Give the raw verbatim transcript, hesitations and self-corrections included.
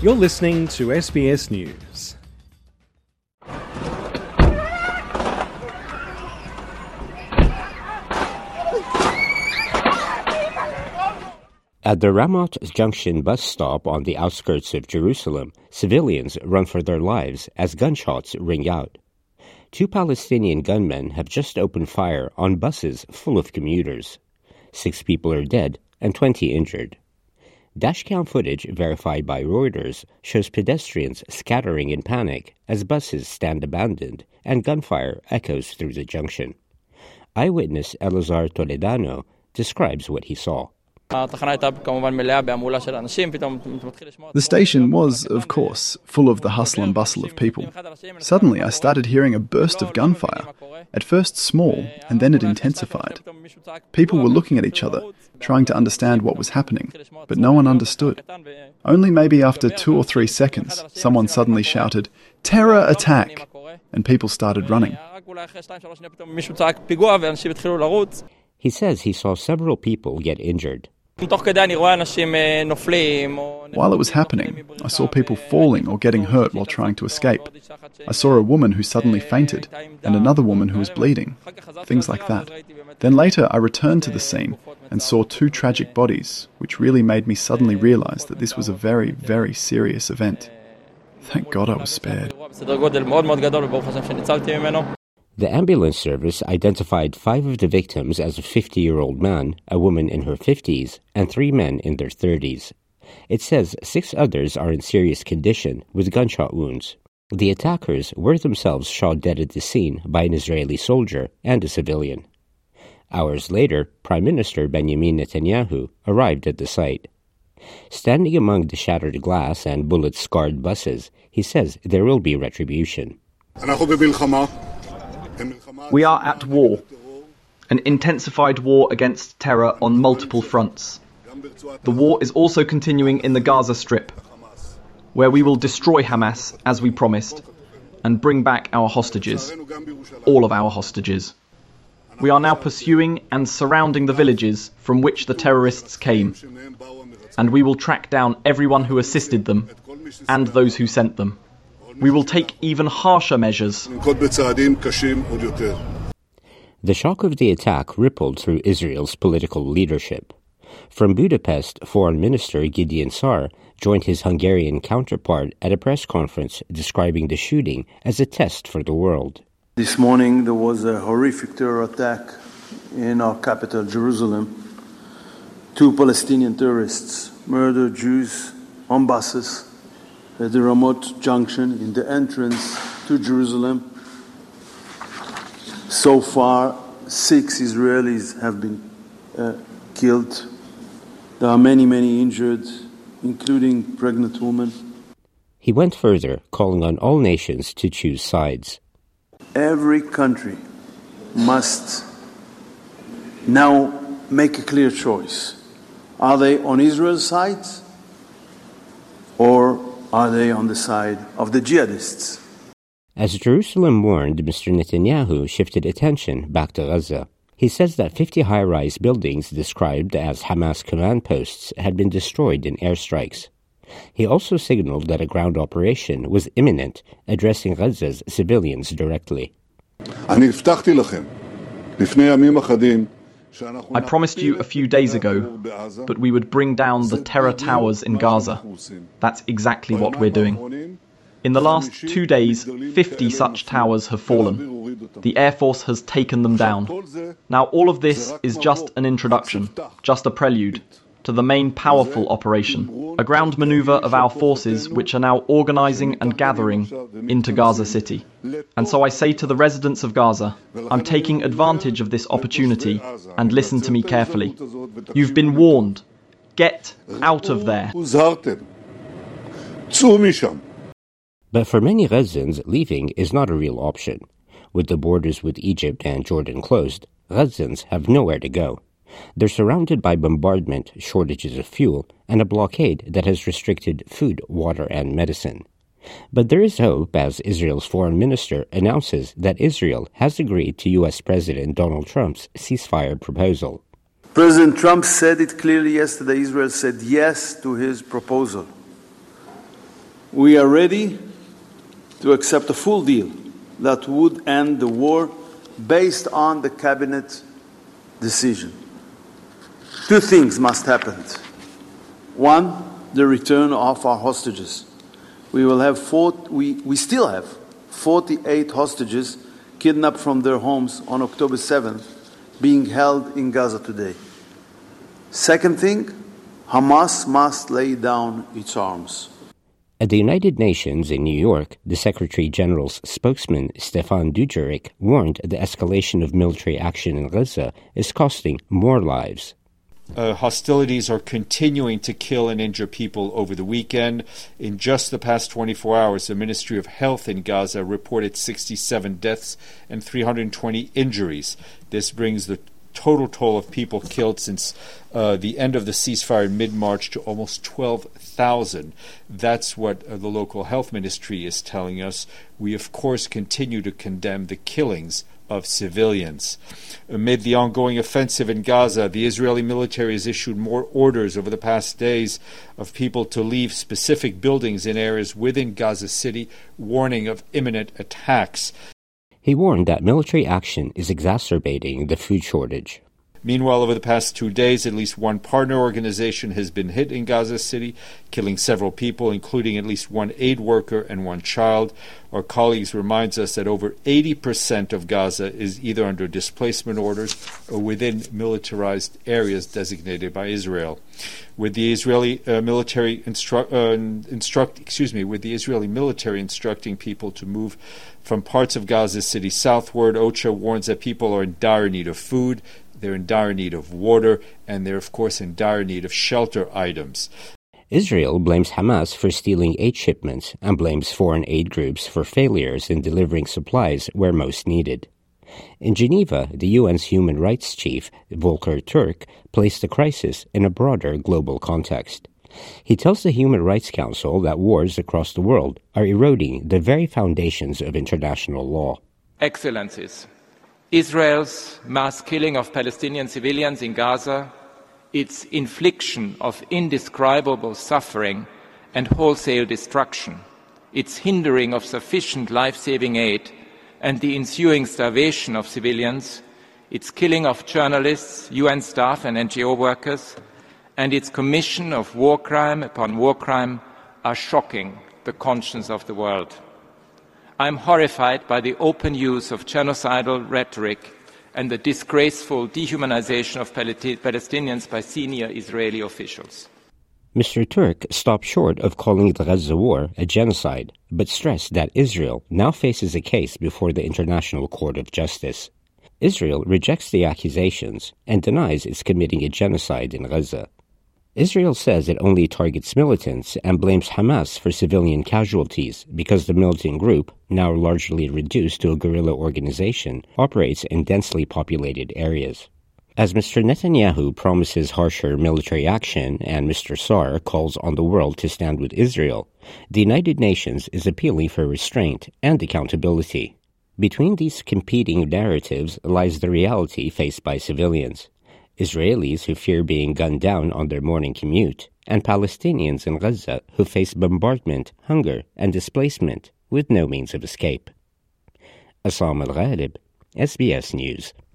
You're listening to S B S News. At the Ramat Junction bus stop on the outskirts of Jerusalem, civilians run for their lives as gunshots ring out. Two Palestinian gunmen have just opened fire on buses full of commuters. Six people are dead and twenty injured. Dashcam footage verified by Reuters shows pedestrians scattering in panic as buses stand abandoned and gunfire echoes through the junction. Eyewitness Elazar Toledano describes what he saw. The station was, of course, full of the hustle and bustle of people. Suddenly I started hearing a burst of gunfire, at first small, and then it intensified. People were looking at each other, trying to understand what was happening, but no one understood. Only maybe after two or three seconds, someone suddenly shouted, "Terror attack!" and people started running. He says he saw several people get injured. While it was happening, I saw people falling or getting hurt while trying to escape. I saw a woman who suddenly fainted, and another woman who was bleeding. Things like that. Then later I returned to the scene and saw two tragic bodies, which really made me suddenly realize that this was a very, very serious event. Thank God I was spared. The ambulance service identified five of the victims as a fifty-year-old man, a woman in her fifties, and three men in their thirties. It says six others are in serious condition with gunshot wounds. The attackers were themselves shot dead at the scene by an Israeli soldier and a civilian. Hours later, Prime Minister Benjamin Netanyahu arrived at the site. Standing among the shattered glass and bullet-scarred buses, he says there will be retribution. We are at war, an intensified war against terror on multiple fronts. The war is also continuing in the Gaza Strip, where we will destroy Hamas, as we promised, and bring back our hostages, all of our hostages. We are now pursuing and surrounding the villages from which the terrorists came, and we will track down everyone who assisted them and those who sent them. We will take even harsher measures. The shock of the attack rippled through Israel's political leadership. From Budapest, Foreign Minister Gideon Sar joined his Hungarian counterpart at a press conference describing the shooting as a test for the world. This morning there was a horrific terror attack in our capital, Jerusalem. Two Palestinian terrorists murdered Jews on buses at the Ramat Junction in the entrance to Jerusalem. So far, six Israelis have been uh, killed. There are many, many injured, including pregnant women. He went further, calling on all nations to choose sides. Every country must now make a clear choice. Are they on Israel's side or are they on the side of the jihadists? As Jerusalem mourned, Mister Netanyahu shifted attention back to Gaza. He says that fifty high-rise buildings described as Hamas command posts had been destroyed in airstrikes. He also signaled that a ground operation was imminent, addressing Gaza's civilians directly. I promised you a few days ago, but we would bring down the terror towers in Gaza. That's exactly what we're doing. In the last two days, fifty such towers have fallen. The Air Force has taken them down. Now all of this is just an introduction, just a prelude, to the main powerful operation, a ground maneuver of our forces which are now organizing and gathering into Gaza City. And so I say to the residents of Gaza, I'm taking advantage of this opportunity, and listen to me carefully. You've been warned. Get out of there. But for many Gazans, leaving is not a real option. With the borders with Egypt and Jordan closed, Gazans have nowhere to go. They're surrounded by bombardment, shortages of fuel, and a blockade that has restricted food, water, and medicine. But there is hope as Israel's foreign minister announces that Israel has agreed to U S President Donald Trump's ceasefire proposal. President Trump said it clearly yesterday. Israel said yes to his proposal. We are ready to accept a full deal that would end the war based on the cabinet decision. Two things must happen. One, the return of our hostages. We will have four, we, we still have forty-eight hostages kidnapped from their homes on October seventh being held in Gaza today. Second thing, Hamas must lay down its arms. At the United Nations in New York, the Secretary General's spokesman, Stefan Dujarric, warned the escalation of military action in Gaza is costing more lives. Uh, hostilities are continuing to kill and injure people over the weekend. In just the past twenty-four hours, the Ministry of Health in Gaza reported sixty-seven deaths and three hundred twenty injuries. This brings the total toll of people killed since uh, the end of the ceasefire in mid-March to almost twelve thousand. That's what uh, the local health ministry is telling us. We, of course, continue to condemn the killings of civilians. Amid the ongoing offensive in Gaza, the Israeli military has issued more orders over the past days of people to leave specific buildings in areas within Gaza City, warning of imminent attacks. He warned that military action is exacerbating the food shortage. Meanwhile, over the past two days, at least one partner organization has been hit in Gaza City, killing several people, including at least one aid worker and one child. Our colleagues reminds us that over eighty percent of Gaza is either under displacement orders or within militarized areas designated by Israel. With the Israeli uh, military instru- uh, instruct, excuse me, with the Israeli military instructing people to move from parts of Gaza City southward, OCHA warns that people are in dire need of food, they're in dire need of water, and they're, of course, in dire need of shelter items. Israel blames Hamas for stealing aid shipments and blames foreign aid groups for failures in delivering supplies where most needed. In Geneva, the U N's human rights chief, Volker Turk, placed the crisis in a broader global context. He tells the Human Rights Council that wars across the world are eroding the very foundations of international law. Excellencies, Israel's mass killing of Palestinian civilians in Gaza, its infliction of indescribable suffering and wholesale destruction, its hindering of sufficient life-saving aid, and the ensuing starvation of civilians, its killing of journalists, U N staff and N G O workers, and its commission of war crime upon war crime are shocking the conscience of the world. I am horrified by the open use of genocidal rhetoric and the disgraceful dehumanization of Palestinians by senior Israeli officials. Mister Turk stopped short of calling the Gaza war a genocide, but stressed that Israel now faces a case before the International Court of Justice. Israel rejects the accusations and denies it's committing a genocide in Gaza. Israel says it only targets militants and blames Hamas for civilian casualties because the militant group, now largely reduced to a guerrilla organization, operates in densely populated areas. As Mister Netanyahu promises harsher military action and Mister Saar calls on the world to stand with Israel, the United Nations is appealing for restraint and accountability. Between these competing narratives lies the reality faced by civilians. Israelis who fear being gunned down on their morning commute, and Palestinians in Gaza who face bombardment, hunger, and displacement with no means of escape. Assam Al-Ghalib, S B S News.